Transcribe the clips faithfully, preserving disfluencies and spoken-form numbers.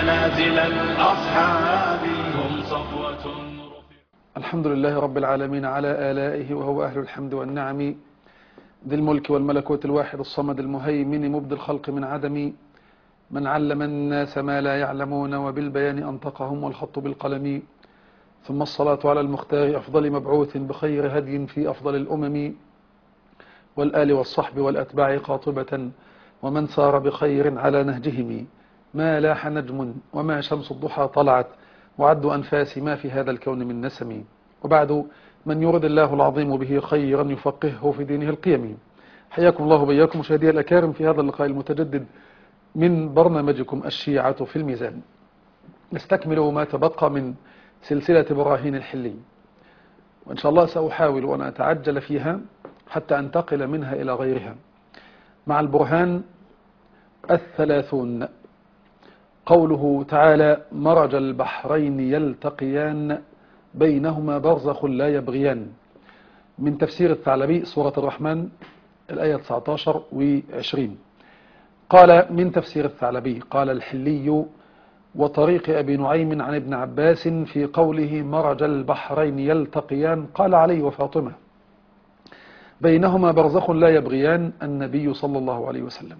منازل الأصحاب هم صفوة. الحمد لله رب العالمين على آلائه، وهو أهل الحمد والنعم، ذي الملك والملكوت الواحد الصمد المهيمن مبدي الخلق من عدم، من علم الناس ما لا يعلمون وبالبيان أنطقهم والخط بالقلم. ثم الصلاة على المختار أفضل مبعوث بخير هدي في أفضل الأمم، والآل والصحب والأتباع قاطبة، ومن سار بخير على نهجهم. ما لاح نجم وما شمس الضحى طلعت، وعد أنفاس ما في هذا الكون من نسم. وبعد، من يرد الله العظيم به خيرا يفقهه في دينه القيم. حياكم الله وبياكم مشاهدي الأكارم في هذا اللقاء المتجدد من برنامجكم الشيعة في الميزان. نستكمل ما تبقى من سلسلة براهين الحلي، وإن شاء الله سأحاول أن أتعجل فيها حتى أنتقل منها إلى غيرها، مع البرهان الثلاثون. قوله تعالى: مرج البحرين يلتقيان بينهما برزخ لا يبغيان، من تفسير الثعلبي سورة الرحمن الآية تسعة عشر وعشرين. قال من تفسير الثعلبي: قال الحلي وطريق أبي نعيم عن ابن عباس في قوله مرج البحرين يلتقيان، قال علي وفاطمة بينهما برزخ لا يبغيان النبي صلى الله عليه وسلم.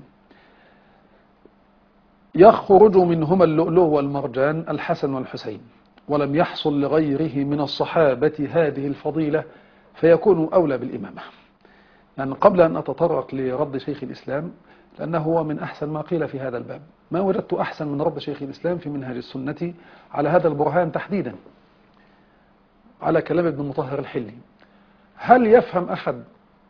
يخرج منهما اللؤلؤ والمرجان الحسن والحسين، ولم يحصل لغيره من الصحابة هذه الفضيلة فيكون أولى بالإمامة. يعني قبل أن أتطرق لرد شيخ الإسلام، لأنه هو من أحسن ما قيل في هذا الباب، ما وجدت أحسن من رد شيخ الإسلام في منهج السنة على هذا البرهان تحديدا، على كلام ابن مطهر الحلي. هل يفهم أحد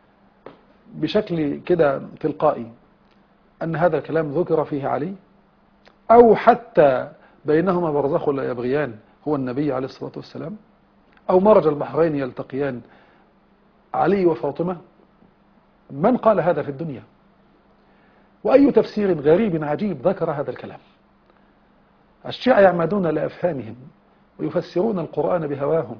بشكل كده تلقائي أن هذا الكلام ذكر فيه علي، أو حتى بينهما برزخ لا يبغيان هو النبي عليه الصلاة والسلام، أو مرج البحرين يلتقيان علي وفاطمة؟ من قال هذا في الدنيا؟ وأي تفسير غريب عجيب ذكر هذا الكلام؟ الشيعة يعمدون لأفهامهم ويفسرون القرآن بهواهم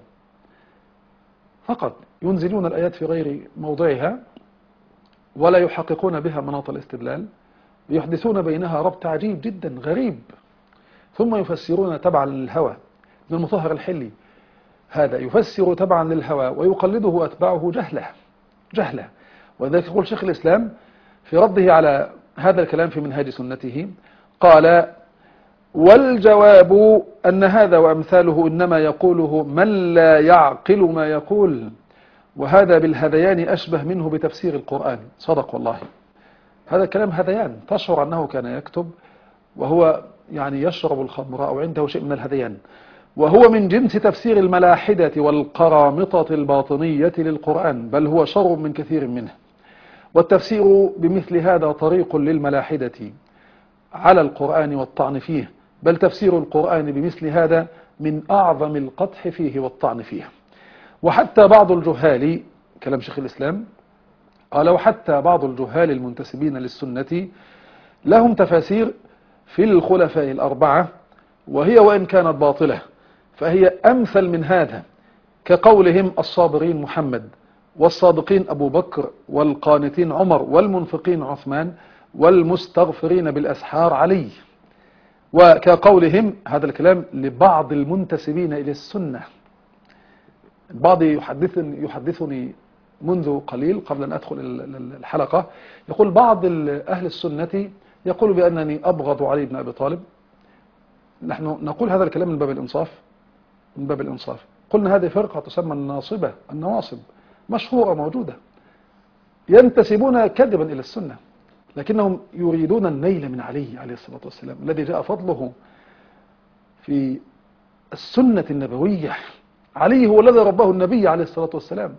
فقط، ينزلون الآيات في غير موضعها ولا يحققون بها مناط الاستدلال، يحدثون بينها ربط عجيب جدا غريب، ثم يفسرون تبعا للهوى. ابن المطهر الحلي هذا يفسر تبعا للهوى ويقلده أتباعه جهله جهله. وذلك يقول شيخ الإسلام في رده على هذا الكلام في منهاج سنته، قال: والجواب أن هذا وأمثاله إنما يقوله من لا يعقل ما يقول، وهذا بالهذيان أشبه منه بتفسير القرآن. صدق والله، هذا كلام هذيان، تشعر أنه كان يكتب وهو يعني يشرب الخمر أو عنده شيء من الهذيان، وهو من جنس تفسير الملاحدة والقرامطة الباطنية للقرآن، بل هو شر من كثير منه. والتفسير بمثل هذا طريق للملاحدة على القرآن والطعن فيه، بل تفسير القرآن بمثل هذا من أعظم القدح فيه والطعن فيه. وحتى بعض الجهال، كلام شيخ الإسلام، قال: وحتى بعض الجهال المنتسبين للسنة لهم تفاسير في الخلفاء الأربعة، وهي وإن كانت باطلة فهي أمثل من هذا، كقولهم الصابرين محمد، والصادقين أبو بكر، والقانتين عمر، والمنفقين عثمان، والمستغفرين بالأسحار علي. وكقولهم، هذا الكلام لبعض المنتسبين إلى السنة. البعض يحدثني, يحدثني منذ قليل قبل أن أدخل الحلقة، يقول بعض أهل السنة يقول بأنني أبغض علي بن أبي طالب. نحن نقول هذا الكلام من باب الإنصاف، من باب الإنصاف. قلنا هذه فرقة تسمى الناصبة، النواصب، مشهورة موجودة، ينتسبون كذبا إلى السنة، لكنهم يريدون النيل من علي عليه الصلاة والسلام الذي جاء فضله في السنة النبوية. علي هو الذي رباه النبي عليه الصلاة والسلام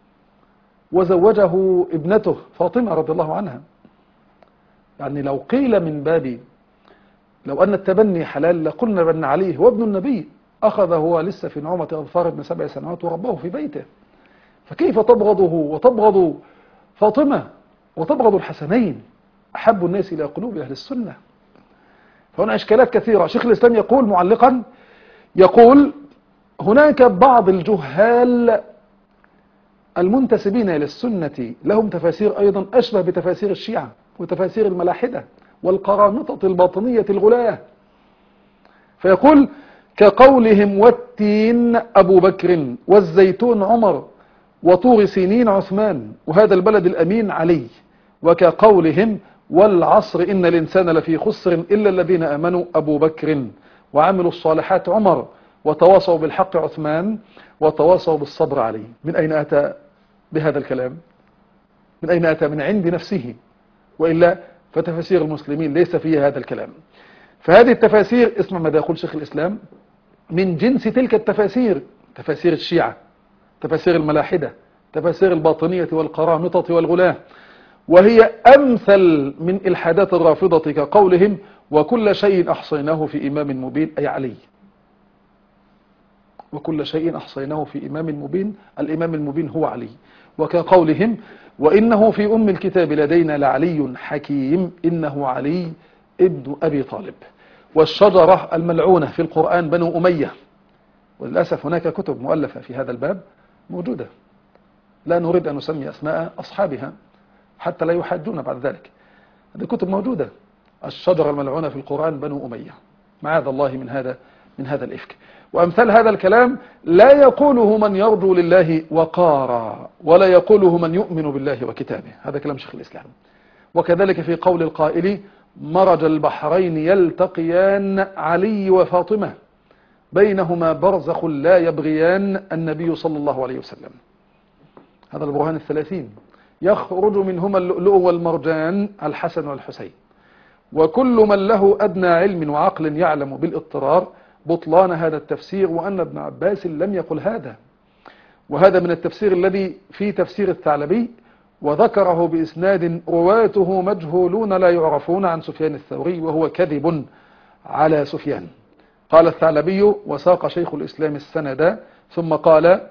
وزوجه ابنته فاطمة رضي الله عنها. يعني لو قيل من باب لو أن التبني حلال لقلنا بأن علي هو ابن النبي، أخذ هو لسه في نعومة أظفار ابن سبع سنوات ورباه في بيته، فكيف تبغضه وتبغض فاطمة وتبغض الحسنين أحب الناس إلى قلوب أهل السنة؟ فهنا إشكالات كثيرة. شيخ الإسلام يقول معلقا، يقول: هناك بعض الجهال المنتسبين إلى السنة لهم تفاسير أيضا أشبه بتفاسير الشيعة وتفاسير الملاحدة والقرامطة الباطنية الغلاة. فيقول كقولهم والتين أبو بكر والزيتون عمر وطور سينين عثمان وهذا البلد الأمين علي، وكقولهم والعصر إن الإنسان لفي خسر إلا الذين آمنوا أبو بكر وعملوا الصالحات عمر وتواصوا بالحق عثمان وتواصوا بالصبر علي. من أين أتى بهذا الكلام؟ من أين أتى؟ من عند نفسه، وإلا فتفاسير المسلمين ليس فيها هذا الكلام. فهذه التفاسير، اسمع ماذا يقول شيخ الإسلام، من جنس تلك التفاسير، تفاسير الشيعة، تفاسير الملاحدة، تفاسير الباطنية والقرامطة والغلاة، وهي أمثل من إلحادات الرافضة كقولهم وكل شيء أحصيناه في إمام مبين، أي علي، وكل شيء أحصيناه في إمام مبين، الإمام المبين هو علي، وكقولهم وإنه في أم الكتاب لدينا لعلي حكيم إنه علي ابن أبي طالب. والشجرة الملعونة في القرآن بنو أمية، وللأسف هناك كتب مؤلفة في هذا الباب موجودة، لا نريد أن نسمي أسماء أصحابها حتى لا يحاجون بعد ذلك. هذه كتب موجودة، الشجرة الملعونة في القرآن بنو أمية، معاذ الله من هذا من هذا الإفك. وأمثال هذا الكلام لا يقوله من يرجو لله وقارا، ولا يقوله من يؤمن بالله وكتابه، هذا كلام شيخ الإسلام. وكذلك في قول القائل مرج البحرين يلتقيان علي وفاطمة بينهما برزخ لا يبغيان النبي صلى الله عليه وسلم، هذا البرهان الثلاثين، يخرج منهما اللؤلؤ والمرجان الحسن والحسين. وكل من له أدنى علم وعقل يعلم بالاضطرار بطلان هذا التفسير، وأن ابن عباس لم يقل هذا. وهذا من التفسير الذي في تفسير الثعلبي، وذكره بإسناد رواته مجهولون لا يعرفون عن سفيان الثوري، وهو كذب على سفيان. قال الثعلبي وساق شيخ الإسلام السند ثم قال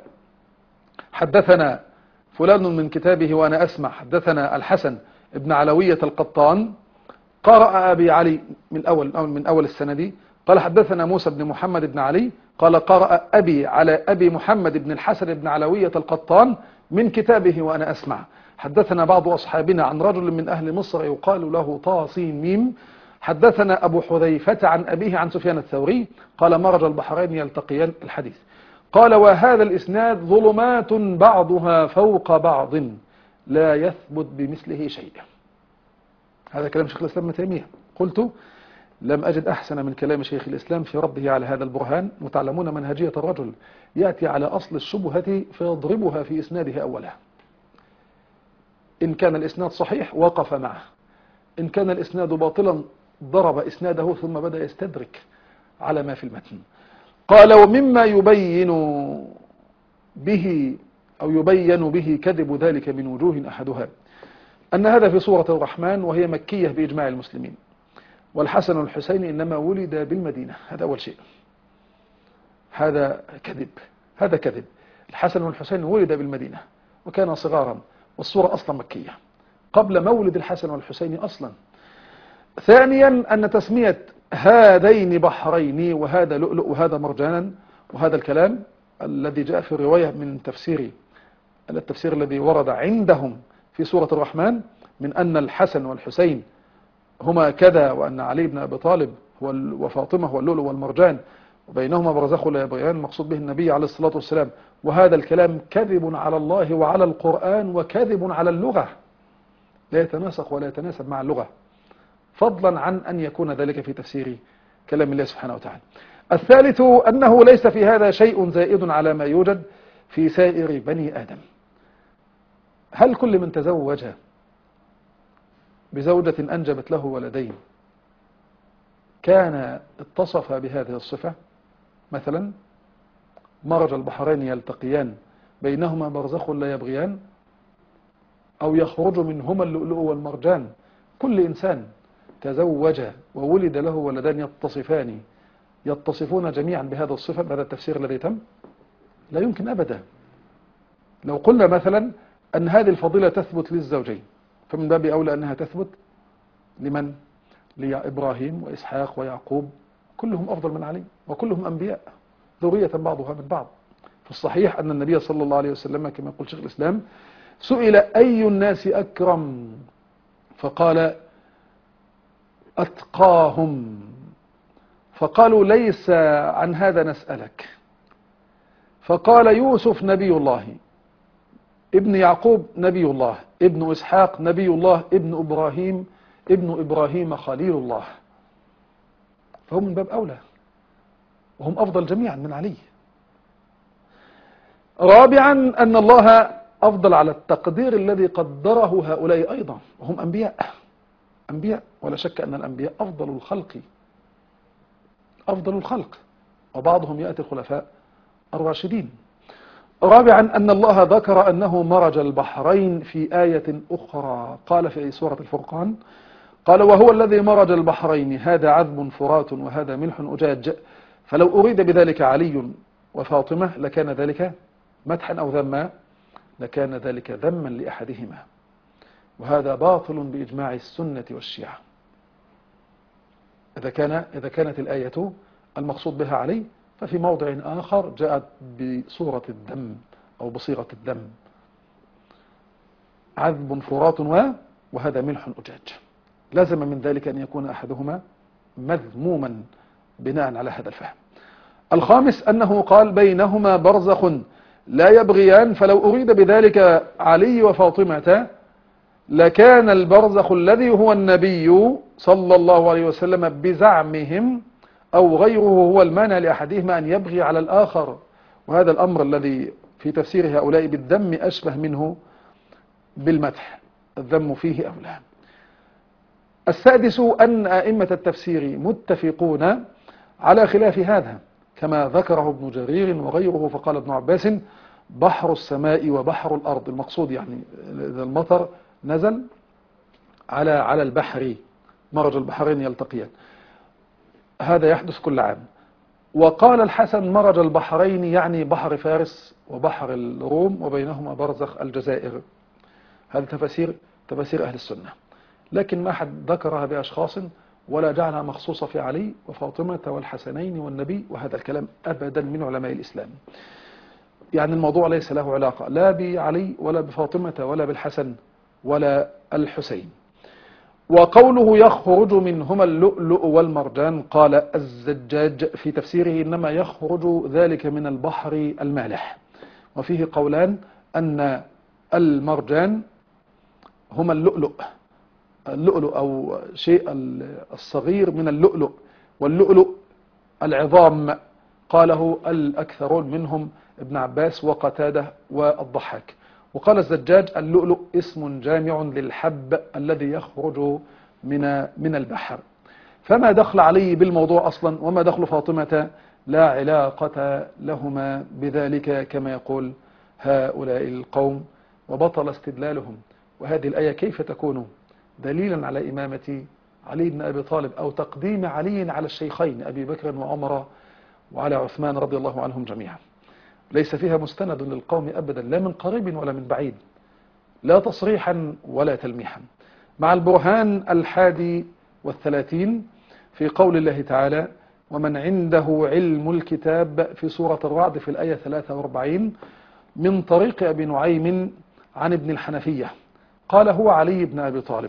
حدثنا فلان من كتابه وأنا أسمع حدثنا الحسن ابن علوية القطان قرأ أبي علي من أول من أول السند، قال حدثنا موسى بن محمد بن علي قال قرأ أبي على أبي محمد بن الحسن بن علوية القطان من كتابه وأنا أسمع حدثنا بعض أصحابنا عن رجل من أهل مصر يقال له طاسين ميم حدثنا أبو حذيفة عن أبيه عن سفيان الثوري قال مرج البحرين يلتقيان الحديث. قال وهذا الإسناد ظلمات بعضها فوق بعض لا يثبت بمثله شيء. هذا كلام شيخ الإسلام ابن تيمية. قلت لم أجد أحسن من كلام شيخ الإسلام في رده على هذا البرهان. وتعلمون منهجية الرجل، يأتي على أصل الشبهة فيضربها في إسناده أولها، إن كان الإسناد صحيح وقف معه، إن كان الإسناد باطلا ضرب إسناده ثم بدأ يستدرك على ما في المتن. قال ومما يبين به أو يبين به كذب ذلك من وجوه أحدها أن هذا في سورة الرحمن وهي مكية بإجماع المسلمين، والحسن والحسين إنما ولد بالمدينة، هذا أول شيء، هذا كذب، هذا كذب. الحسن والحسين ولد بالمدينة وكان صغارا، والسورة أصلا مكية قبل مولد الحسن والحسين أصلا. ثانيا أن تسمية هذين بحرين وهذا لؤلؤ وهذا مرجانا وهذا الكلام الذي جاء في الرواية من تفسير التفسير الذي ورد عندهم في سورة الرحمن من أن الحسن والحسين هما كذا، وأن علي بن أبي طالب وفاطمة هو اللؤلؤ والمرجان وبينهما برزخ لا يبغيان، مقصود به النبي عليه الصلاة والسلام. وهذا الكلام كذب على الله وعلى القرآن وكذب على اللغة، لا يتناسق ولا يتناسب مع اللغة، فضلا عن أن يكون ذلك في تفسير كلام الله سبحانه وتعالى. الثالث أنه ليس في هذا شيء زائد على ما يوجد في سائر بني آدم. هل كل من تزوج بزوجة أنجبت له ولدين كان اتصف بهذه الصفة؟ مثلا مرج البحرين يلتقيان بينهما برزخ لا يبغيان، أو يخرج منهما اللؤلؤ والمرجان. كل إنسان تزوج وولد له ولدان يتصفان يتصفون جميعا بهذا الصفة، بهذا التفسير الذي تم، لا يمكن أبدا. لو قلنا مثلا أن هذه الفضيلة تثبت للزوجين، فمن باب أولى أنها تثبت لمن؟ لإبراهيم وإسحاق ويعقوب، كلهم أفضل من علي وكلهم أنبياء ذرية بعضها من بعض. في الصحيح أن النبي صلى الله عليه وسلم كما يقول شيخ الإسلام سئل أي الناس أكرم فقال أتقاهم، فقالوا ليس عن هذا نسألك. فقال يوسف نبي الله، ابن يعقوب نبي الله، ابن إسحاق نبي الله، ابن إبراهيم ابن إبراهيم خليل الله، فهم من باب أولى وهم أفضل جميعا من علي. رابعا أن الله أفضل على التقدير الذي قدره هؤلاء أيضا، وهم أنبياء أنبياء ولا شك أن الأنبياء أفضل الخلق أفضل الخلق، وبعضهم يأتي الخلفاء الراشدين. رابعا أن الله ذكر أنه مرج البحرين في آية أخرى، قال في سورة الفرقان قال وهو الذي مرج البحرين هذا عذب فرات وهذا ملح أجاج، فلو أريد بذلك علي وفاطمة لكان ذلك مدحا أو ذما، لكان ذلك ذما لأحدهما، وهذا باطل بإجماع السنة والشيعة. إذا كان إذا كانت الآية المقصود بها علي، ففي موضع آخر جاءت بصورة الدم أو بصيغة الدم، عذب فرات وهذا ملح أجاج، لازم من ذلك أن يكون أحدهما مذموما بناء على هذا الفهم. الخامس أنه قال بينهما برزخ لا يبغيان، فلو أريد بذلك علي وفاطمة لكان البرزخ الذي هو النبي صلى الله عليه وسلم بزعمهم أو غيره هو المانع لأحدهما أن يبغي على الآخر، وهذا الأمر الذي في تفسير هؤلاء بالذم أشبه منه بالمدح، الذم فيه أولى. السادس أن أئمة التفسير متفقون على خلاف هذا كما ذكره ابن جرير وغيره، فقال ابن عباس بحر السماء وبحر الأرض، المقصود يعني إذا المطر نزل على على البحر مرج البحرين يلتقيان، هذا يحدث كل عام. وقال الحسن مرج البحرين يعني بحر فارس وبحر الروم وبينهما برزخ الجزائر. هذه تفاسير تفاسير أهل السنة، لكن ما حد ذكرها بأشخاص ولا جعلها مخصوصة في علي وفاطمة والحسنين والنبي، وهذا الكلام أبدا من علماء الإسلام. يعني الموضوع ليس له علاقة لا بعلي ولا بفاطمة ولا بالحسن ولا الحسين. وقوله يخرج منهما اللؤلؤ والمرجان، قال الزجاج في تفسيره إنما يخرج ذلك من البحر المالح، وفيه قولان أن المرجان هما اللؤلؤ اللؤلؤ أو شيء الصغير من اللؤلؤ، واللؤلؤ العظام، قاله الأكثرون منهم ابن عباس وقتادة والضحاك. وقال الزجاج اللؤلؤ اسم جامع للحب الذي يخرج من من البحر. فما دخل علي بالموضوع أصلا وما دخل فاطمة لا علاقة لهما بذلك كما يقول هؤلاء القوم، وبطل استدلالهم. وهذه الآية كيف تكون دليلا على إمامة علي بن أبي طالب أو تقديم علي على الشيخين أبي بكر وعمر وعلى عثمان رضي الله عنهم جميعا؟ ليس فيها مستند للقوم أبدا، لا من قريب ولا من بعيد، لا تصريحا ولا تلميحا. مع البرهان الحادي والثلاثين في قول الله تعالى ومن عنده علم الكتاب في سورة الرعد في الآية ثلاثة وأربعين من طريق أبي نعيم عن ابن الحنفية قال هو علي بن أبي طالب.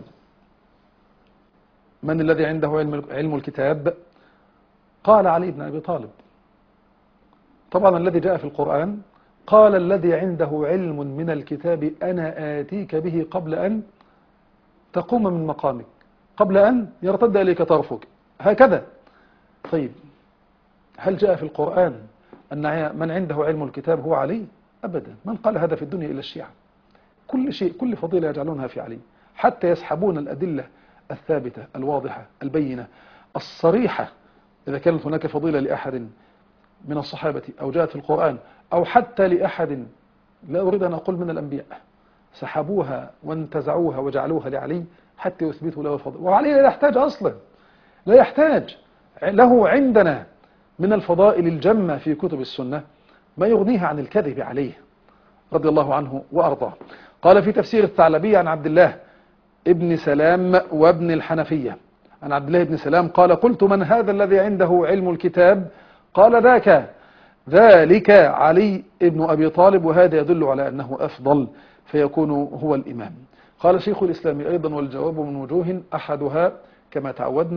من الذي عنده علم علم الكتاب؟ قال علي بن أبي طالب. طبعا الذي جاء في القرآن قال الذي عنده علم من الكتاب أنا آتيك به قبل أن تقوم من مقامك، قبل أن يرتد إليك طرفك، هكذا. طيب هل جاء في القرآن أن من عنده علم الكتاب هو علي؟ أبدا. من قال هذا في الدنيا إلا الشيعة؟ كل شيء كل فضيلة يجعلونها في علي، حتى يسحبون الأدلة الثابتة الواضحة البينة الصريحة. إذا كانت هناك فضيلة لأحد من الصحابة أو جاءت في القرآن أو حتى لأحد، لا أريد أن أقول من الأنبياء، سحبوها وانتزعوها وجعلوها لعلي حتى يثبتوا له الفضل. وعلي لا يحتاج أصلا، لا يحتاج، له عندنا من الفضائل الجمة في كتب السنة ما يغنيه عن الكذب عليه رضي الله عنه وأرضاه. قال في تفسير الثعلبي عن عبد الله ابن سلام وابن الحنفية عن عبد الله بن سلام قال قلت من هذا الذي عنده علم الكتاب؟ قال ذاك ذلك علي ابن أبي طالب، وهذا يدل على أنه أفضل فيكون هو الإمام. قال شيخ الإسلام أيضا والجواب من وجوه أحدها كما تعودنا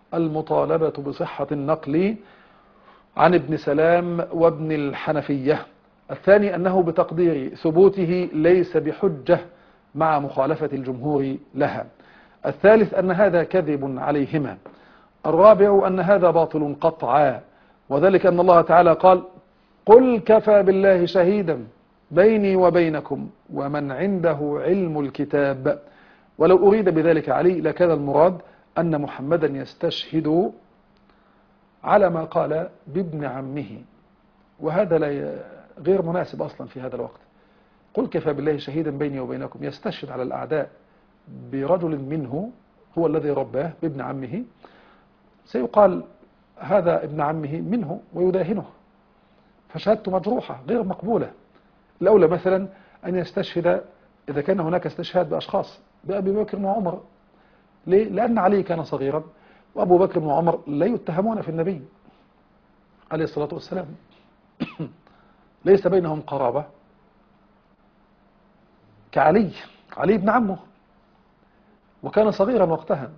المطالبة بصحة النقل عن ابن سلام وابن الحنفية. الثاني أنه بتقدير ثبوته ليس بحجة مع مخالفة الجمهور لها. الثالث أن هذا كذب عليهما. الرابع أن هذا باطل قطعا، وذلك أن الله تعالى قال: قل كفى بالله شهيدا بيني وبينكم ومن عنده علم الكتاب. ولو أريد بذلك علي لكان المراد أن محمدا يستشهد على ما قال بابن عمه، وهذا لا غير مناسب أصلا في هذا الوقت. قل كفى بالله شهيدا بيني وبينكم، يستشهد على الأعداء برجل منه هو الذي رباه بابن عمه، سيقال هذا ابن عمه منه ويداهنه، فشهادته مجروحة غير مقبولة. الأولى مثلا أن يستشهد إذا كان هناك استشهاد بأشخاص بأبي بكر وعمر. ليه؟ لأن علي كان صغيرا وأبو بكر وعمر لا يتهمون في النبي عليه الصلاة والسلام، ليس بينهم قرابة كعلي. علي ابن عمه وكان صغيرا وقتها،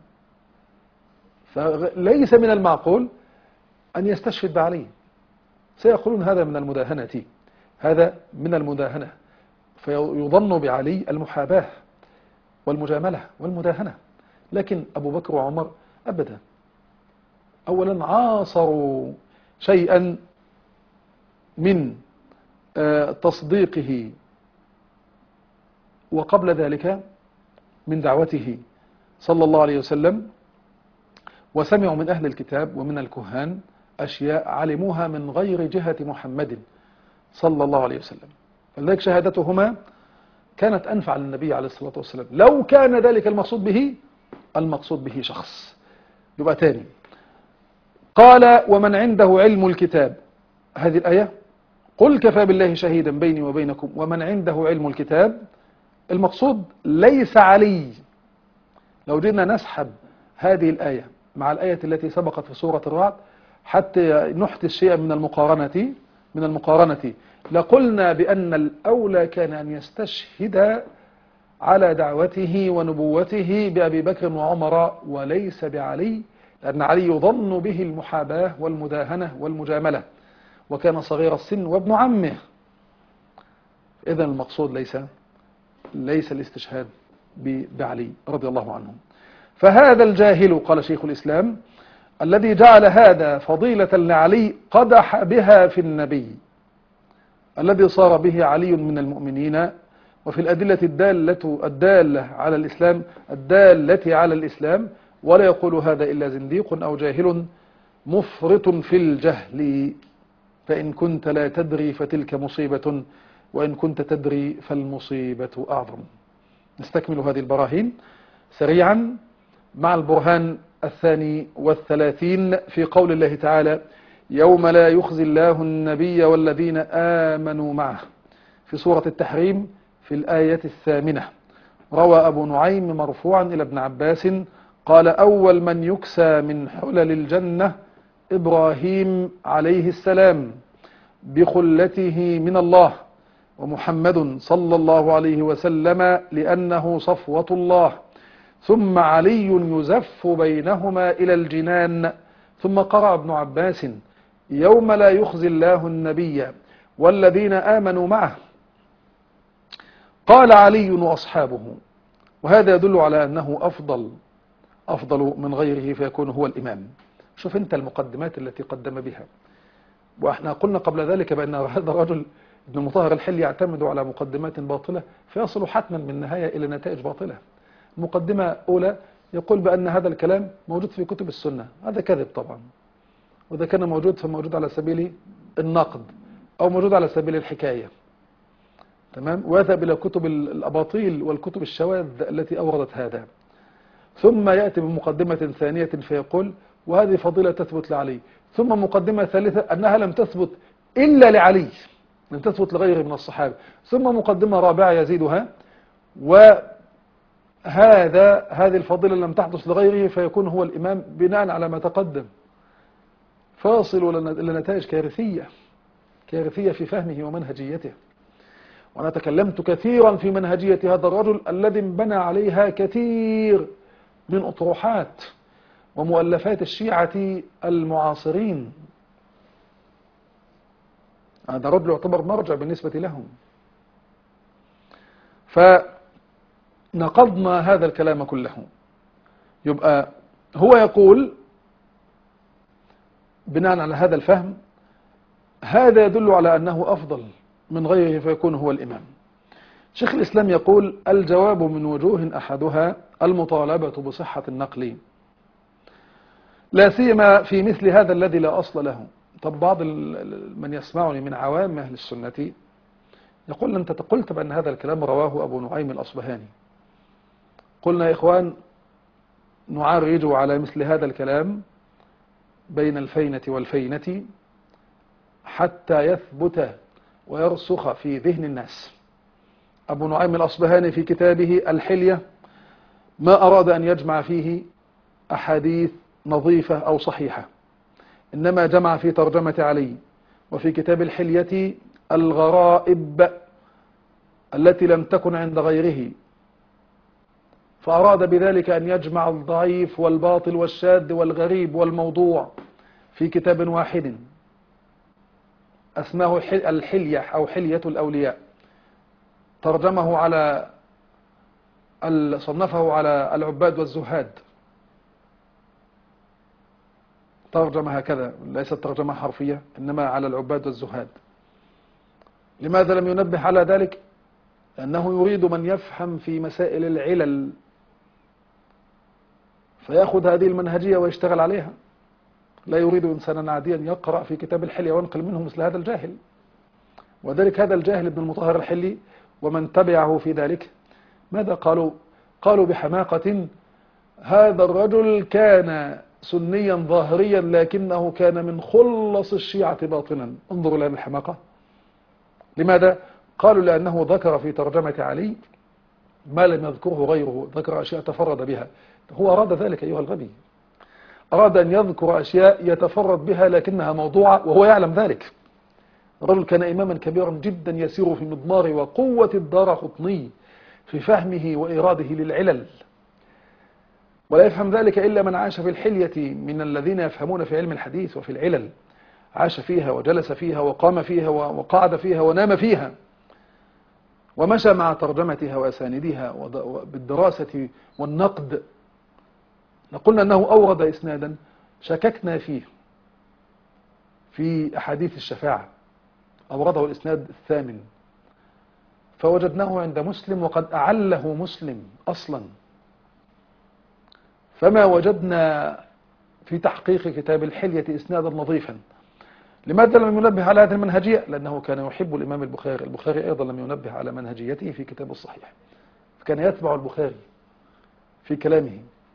فليس من المعقول أن يستشهد بعلي. سيقولون هذا من المداهنة، هذا من المداهنة، فيظن بعلي المحاباة والمجاملة والمداهنة. لكن أبو بكر وعمر أبدا، أولا عاصروا شيئا من تصديقه وقبل ذلك من دعوته صلى الله عليه وسلم، وسمعوا من أهل الكتاب ومن الكهان أشياء علموها من غير جهة محمد صلى الله عليه وسلم، فلذلك شهادتهما كانت أنفع للنبي عليه الصلاة والسلام لو كان ذلك المقصود به المقصود به شخص. يبقى تاني قال: ومن عنده علم الكتاب، هذه الآية قل كفى بالله شهيدا بيني وبينكم ومن عنده علم الكتاب، المقصود ليس علي. لو جئنا نسحب هذه الآية مع الآية التي سبقت في سورة الرعد حتى نحدث شيئا من المقارنة من المقارنة لقلنا بأن الأولى كان أن يستشهد على دعوته ونبوته بأبي بكر وعمر وليس بعلي، لأن علي يظن به المحاباة والمداهنة والمجاملة وكان صغير السن وابن عمه. إذن المقصود ليس ليس الاستشهاد بعلي رضي الله عنه. فهذا الجاهل، قال شيخ الإسلام، الذي جعل هذا فضيلة لعلي قدح بها في النبي الذي صار به علي من المؤمنين، وفي الأدلة الدالة الدالة على الإسلام الدالة على الإسلام، ولا يقول هذا إلا زنديق أو جاهل مفرط في الجهل، فإن كنت لا تدري فتلك مصيبة وإن كنت تدري فالمصيبة أعظم. نستكمل هذه البراهين سريعا مع البرهان الثاني والثلاثين في قول الله تعالى: يوم لا يخزي الله النبي والذين آمنوا معه، في سورة التحريم في الآية الثامنة. روى أبو نعيم مرفوعا إلى ابن عباس قال: أول من يكسى من حلل الجنة إبراهيم عليه السلام بخلته من الله، ومحمد صلى الله عليه وسلم لأنه صفوة الله، ثم علي يزف بينهما إلى الجنان. ثم قرأ ابن عباس: يوم لا يخزي الله النبي والذين آمنوا معه، قال علي وأصحابه. وهذا يدل على أنه أفضل أفضل من غيره فيكون هو الإمام. شوف أنت المقدمات التي قدم بها، وإحنا قلنا قبل ذلك بأن هذا الرجل ابن المطهر الحلي يعتمد على مقدمات باطلة فيصل حتما من النهاية إلى نتائج باطلة. مقدمة أولى يقول بأن هذا الكلام موجود في كتب السنة، هذا كذب طبعا، وإذا كان موجود فموجود على سبيل النقد أو موجود على سبيل الحكاية، تمام، ويذهب إلى كتب الأباطيل والكتب الشواذ التي أوردت هذا. ثم يأتي بمقدمة ثانية فيقول: وهذه فضيلة تثبت لعلي. ثم مقدمة ثالثة أنها لم تثبت إلا لعلي، لم تثبت لغيره من الصحابة. ثم مقدمة رابعة يزيدها: وهذا هذه الفضيلة لم تحدث لغيره فيكون هو الإمام بناء على ما تقدم. فاصل لنتائج كارثية كارثية في فهمه ومنهجيته. وأنا تكلمت كثيرا في منهجية هذا الرجل الذي انبنى عليها كثير من أطروحات ومؤلفات الشيعة المعاصرين. هذا رجل يعتبر مرجع بالنسبة لهم. فنقضنا هذا الكلام كله. يبقى هو يقول بناء على هذا الفهم هذا يدل على أنه أفضل من غيره فيكون هو الإمام. شيخ الإسلام يقول الجواب من وجوه أحدها المطالبة بصحة النقل، لا سيما في مثل هذا الذي لا أصل له. طب بعض من يسمعني من عوام أهل السنة يقول أنت قلت بأن هذا الكلام رواه أبو نعيم الأصبهاني. قلنا يا إخوان نعرج على مثل هذا الكلام بين الفينة والفينة حتى يثبت ويرسخ في ذهن الناس. أبو نعيم الأصبهاني في كتابه الحلية ما أراد أن يجمع فيه أحاديث نظيفة أو صحيحة، إنما جمع في ترجمة علي وفي كتاب الحلية الغرائب التي لم تكن عند غيره، فأراد بذلك أن يجمع الضعيف والباطل والشاذ والغريب والموضوع في كتاب واحد اسمه الحلية أو حلية الأولياء. ترجمه على صنفه على العباد والزهاد، ترجمة هكذا ليست ترجمة حرفية إنما على العباد والزهاد. لماذا لم ينبه على ذلك؟ لأنه يريد من يفهم في مسائل العلل فيأخذ هذه المنهجية ويشتغل عليها، لا يريد إنسانا عاديا يقرأ في كتاب الحلية وينقل منه مثل هذا الجاهل. وذلك هذا الجاهل ابن المطهر الحلي ومن تبعه في ذلك ماذا قالوا؟ قالوا بحماقة هذا الرجل كان سنيا ظاهريا لكنه كان من خلص الشيعة باطنا. انظروا لهذه الحماقة. لماذا؟ قالوا لأنه ذكر في ترجمة علي ما لم يذكره غيره، ذكر أشياء تفرد بها. هو أراد ذلك أيها الغبي، أراد أن يذكر أشياء يتفرد بها لكنها موضوعة وهو يعلم ذلك. الرجل كان إماما كبيرا جدا يسير في مضمار وقوة الدارقطني في فهمه وإراده للعلل، ولا يفهم ذلك إلا من عاش في الحلية من الذين يفهمون في علم الحديث وفي العلل، عاش فيها وجلس فيها وقام فيها وقعد فيها ونام فيها ومشى مع ترجمتها وأساندها بالدراسة والنقد. قلنا أنه أورد إسنادا شككنا فيه في أحاديث الشفاعة، أورده الإسناد الثامن فوجدناه عند مسلم وقد أعله مسلم أصلا، فما وجدنا في تحقيق كتاب الحلية إسنادا نظيفا. لماذا لم ينبه على هذه المنهجية؟ لأنه كان يحب الإمام البخاري. البخاري أيضا لم ينبه على منهجيته في كتاب الصحيح، فكان يتبع البخاري في كلامه،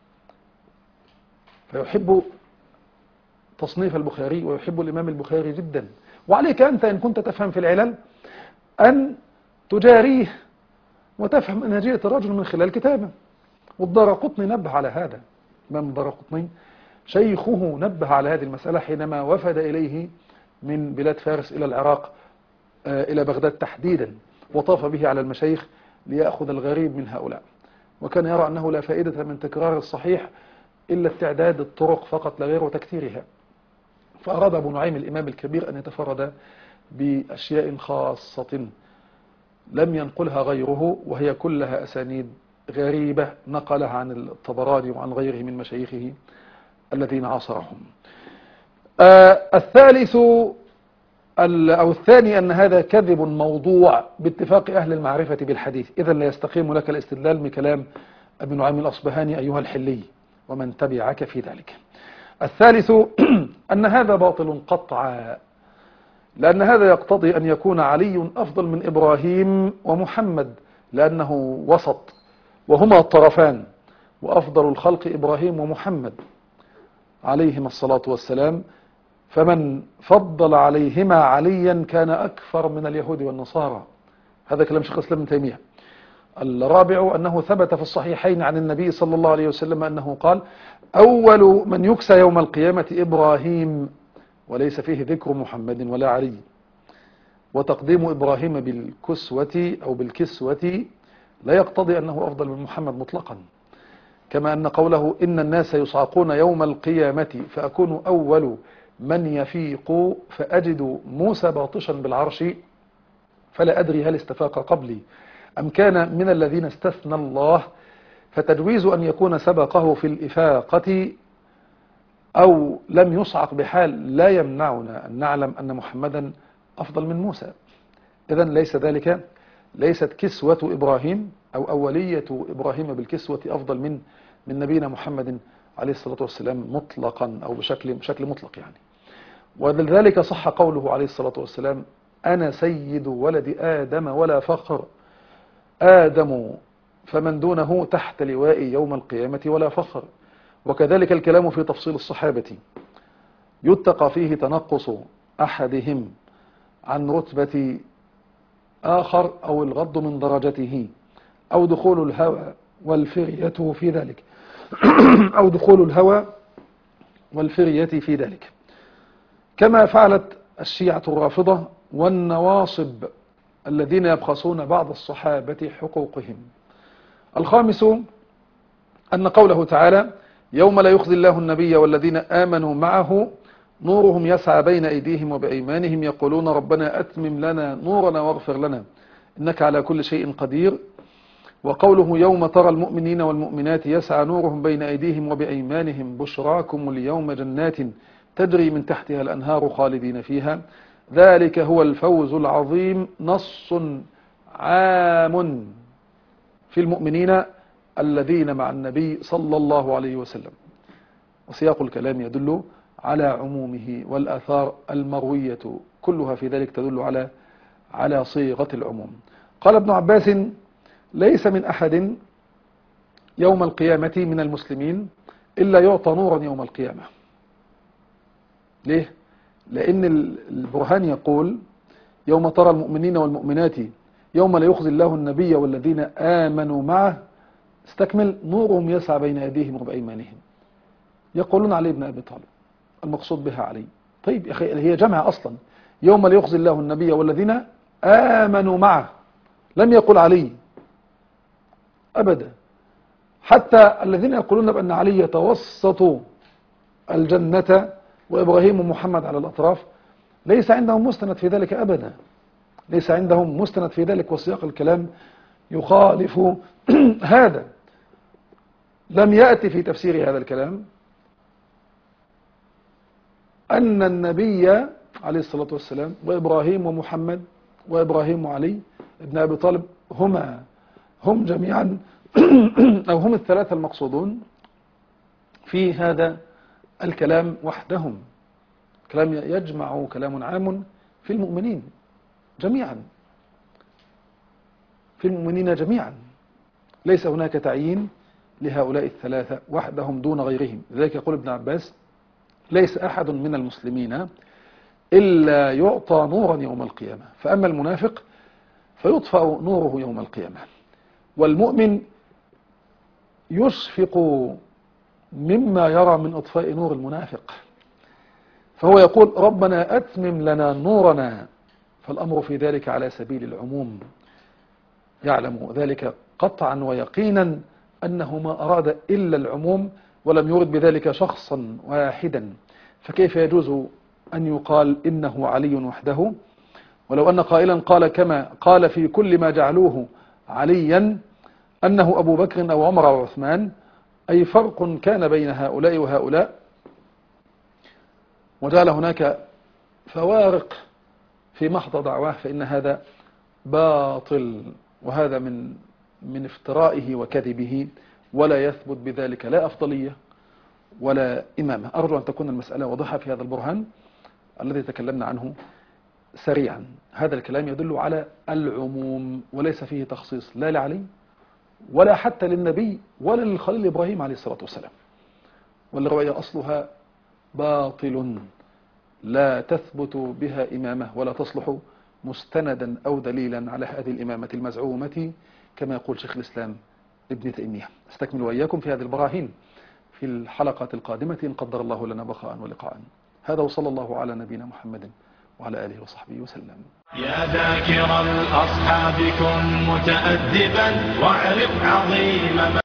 فيحب تصنيف البخاري ويحب الإمام البخاري جدا. وعليك أنت إن كنت تفهم في العلل أن تجاريه وتفهم منهجية الرجل من خلال كتابه. والدارقطني نبه على هذا، الإمام الدارقطني شيخه نبه على هذه المسألة حينما وفد إليه من بلاد فارس إلى العراق إلى بغداد تحديدا، وطاف به على المشايخ ليأخذ الغريب من هؤلاء، وكان يرى أنه لا فائدة من تكرار الصحيح إلا استعداد الطرق فقط لا غير وتكثيرها. فأراد أبو نعيم الإمام الكبير أن يتفرد بأشياء خاصة لم ينقلها غيره، وهي كلها أسانيد غريبة نقلها عن الطبراني وعن غيره من مشايخه الذين عاصرهم. آه الثالث أو الثاني أن هذا كذب موضوع باتفاق أهل المعرفة بالحديث، إذا لا يستقيم لك الاستدلال بكلام أبي نعيم الأصبهاني أيها الحلي ومن تبعك في ذلك. الثالث أن هذا باطل قطعا، لأن هذا يقتضي أن يكون علي أفضل من إبراهيم ومحمد لأنه وسط وهما الطرفان، وأفضل الخلق إبراهيم ومحمد عليهما الصلاة والسلام، فمن فضل عليهما عليا كان أكثر من اليهود والنصارى. هذا كلام شيخ الإسلام ابن تيمية. الرابع أنه ثبت في الصحيحين عن النبي صلى الله عليه وسلم أنه قال أول من يكسى يوم القيامة إبراهيم، وليس فيه ذكر محمد ولا علي. وتقديم إبراهيم بالكسوة أو بالكسوة لا يقتضي أنه أفضل من محمد مطلقا، كما أن قوله إن الناس يصعقون يوم القيامة فأكون أول من يفيق فأجد موسى باطشا بالعرش فلا أدري هل استفاق قبلي أم كان من الذين استثنى الله، فتجويز أن يكون سبقه في الإفاقة أو لم يصعق بحال لا يمنعنا أن نعلم أن محمدا أفضل من موسى. إذن ليس ذلك ليست كسوة إبراهيم أو أولية إبراهيم بالكسوة أفضل من من نبينا محمد عليه الصلاة والسلام مطلقا أو بشكل بشكل مطلق يعني. ولذلك صح قوله عليه الصلاة والسلام أنا سيد ولد آدم ولا فخر، آدم فمن دونه تحت لوائي يوم القيامة ولا فخر. وكذلك الكلام في تفصيل الصحابة يتقى فيه تنقص أحدهم عن رتبة آخر أو الغض من درجته أو دخول الهوى والفرية في ذلك أو دخول الهوى والفرية في ذلك، كما فعلت الشيعة الرافضة والنواصب الذين يبخسون بعض الصحابة حقوقهم. الخامس أن قوله تعالى يوم لا يخزي الله النبي والذين آمنوا معه نورهم يسعى بين أيديهم وبأيمانهم يقولون ربنا أتمم لنا نورنا واغفر لنا إنك على كل شيء قدير. وقوله يوم ترى المؤمنين والمؤمنات يسعى نورهم بين أيديهم وبأيمانهم بشراكم اليوم جنات تجري من تحتها الأنهار خالدين فيها ذلك هو الفوز العظيم. نص عام في المؤمنين الذين مع النبي صلى الله عليه وسلم، وسياق الكلام يدل على عمومه، والآثار المروية كلها في ذلك تدل على على صيغة العموم. قال ابن عباس ليس من أحد يوم القيامة من المسلمين إلا يعطى نورا يوم القيامة. ليه؟ لأن البرهان يقول يوم ترى المؤمنين والمؤمنات يوم لا يخزي الله النبي والذين آمنوا معه استكمل نورهم يسعى بين أيديهم وبأيمانهم. يقولون علي بن أبي طالب، المقصود بها علي. طيب يا أخي هي جمع أصلا، يوم لا يخزي الله النبي والذين آمنوا معه، لم يقل علي أبدا. حتى الذين يقولون بأن علي يتوسط الجنة وإبراهيم ومحمد على الأطراف ليس عندهم مستند في ذلك أبدا، ليس عندهم مستند في ذلك، وسياق الكلام يخالف هذا. لم يأتي في تفسير هذا الكلام أن النبي عليه الصلاة والسلام وإبراهيم ومحمد وإبراهيم وعلي ابن أبي طالب هما هم جميعا أو هم الثلاثة المقصودون في هذا الكلام وحدهم. كلام يجمع كلام عام في المؤمنين جميعا، في المؤمنين جميعا، ليس هناك تعيين لهؤلاء الثلاثة وحدهم دون غيرهم. لذلك يقول ابن عباس ليس أحد من المسلمين إلا يعطى نورا يوم القيامة، فأما المنافق فيطفأ نوره يوم القيامة، والمؤمن يشفق مما يرى من إطفاء نور المنافق، فهو يقول ربنا أتمم لنا نورنا، فالأمر في ذلك على سبيل العموم. يعلم ذلك قطعا ويقينا أنه ما أراد إلا العموم ولم يرد بذلك شخصا واحدا، فكيف يجوز أن يقال إنه علي وحده؟ ولو أن قائلا قال كما قال في كل ما جعلوه عليا أنه أبو بكر أو عمر أو عثمان، أي فرق كان بين هؤلاء وهؤلاء وجعل هناك فوارق في محض دعواه، فإن هذا باطل، وهذا من من افترائه وكذبه، ولا يثبت بذلك لا أفضلية ولا إمامة. أرجو أن تكون المسألة واضحة في هذا البرهان الذي تكلمنا عنه سريعا. هذا الكلام يدل على العموم وليس فيه تخصيص لا لعلي ولا حتى للنبي ولا للخليل إبراهيم عليه الصلاة والسلام، والرواية أصلها باطل لا تثبت بها إمامة ولا تصلح مستندا أو دليلا على هذه الإمامة المزعومة كما يقول شيخ الإسلام ابن تيمية. استكمل وإياكم في هذه البراهين في الحلقة القادمة إن قدر الله لنا بقاء ولقاء. هذا وصلى الله على نبينا محمد وعلى آله وصحبه وسلم. يا ذاكر الأصحاب كن متأدبا واعرف عظيم